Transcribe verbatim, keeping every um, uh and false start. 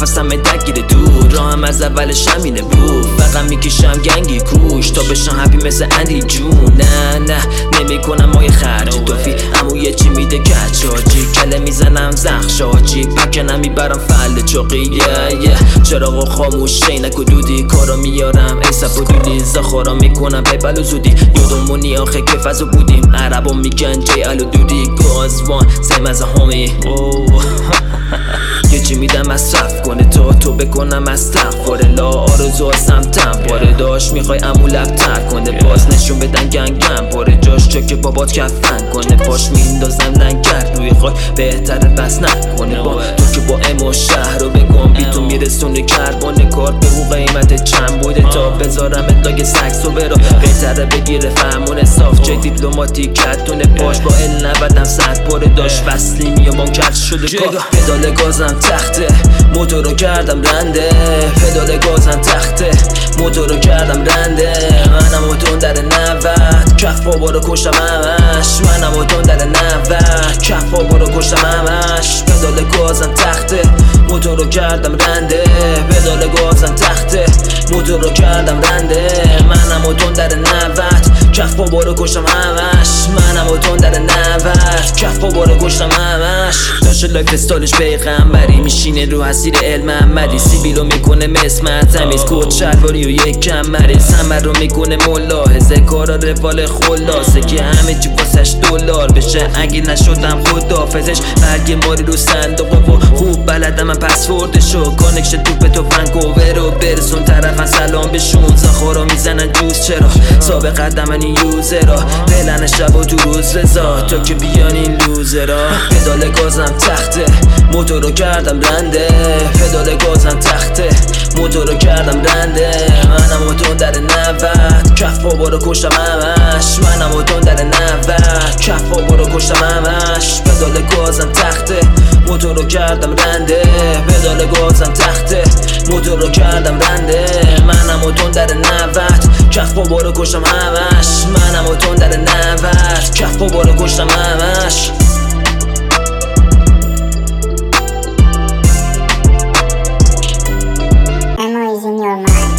نفسم درگیر دور راهم از اولش همینه بود فقط میکشم گنگی کوش تا بشم هپی مثل اندی جون نه نه نمی کنم مای خرج توفی امو یه چی میده کچ آجی کله میزنم زخش آجی پکنم میبرم فل چاقیه چراغ خاموش شینک و دودی کارا میارم ایسف و دودی زخارا میکنم پیبل و زودی یادمونی آخه که فضا بودیم عربا میگن جی ال و دودی گازوان سیم از همی یه چی میدم مصرف کنه تا تو بکنم استغفار لا آرزو سمتم پاره داشت میخوای امو لبتر کنه باز نشون بدن گنگم پاره جاش چکه بابات کفن کنه پاش میندازم لنگر روی خاک بهتره بس نکنه با تو که با امو شهر رو بگم بی تو میرسونه کربان کار به او قیمت چند بوده تا بذارم ادلاگ سکس و برا بهتره بگیره فهمون صاف چه دیپلوماتیک کتونه پاش با ال نبدم صد پاره داشت وصلیم یا بانکت شده کار پدال گازم تخته موتور رو کردم رنده پدال گازم تخته موتور رو کردم رنده منم و در نود کف بابا رو کشتم همش منم و در نود کف بابا رو کشتم همش پدال گازم تخته موتور رو کردم رنده پدال گازم تخته موتور رو کردم رنده منم و در نود کف بابا رو کشتم همش منم و در نود کف بابا رو کشتم همش داشت لایف استالش پیغمبری میشینه رو حسیر علم محمدی سیبیلو میکنه مسمت تمیز کود شلواری و یک کمری سمر رو میکنه ملاحظه کارا روال خلاصه که همه چی واسش دلار بشه اگه نشدم خدافزش برگ ماری رو صندوقه و خوب بلدم من پسوردشو کانکشن توپ تو ونکوور رو برسون طرفن سلام بهشون زخارا میزنن جوز چرا سابق قدم من این یوزرا پلن شب و دو روز رضا تا که بیان این لوزرا پدال گازم تخته موتور رو کردم رنده پدال گازم تخته موتور رو کردم رنده منم و در نود کف بابا رو کشتم همش منم و در نود کف بابا رو کشتم همش پدال گازم تخته موتور رو کردم رنده پدال گازم تخته موتور رو کردم رنده منم و در نود کف بابا رو کشتم همش منم و در نود کف بابا رو کشتم همش in your mind.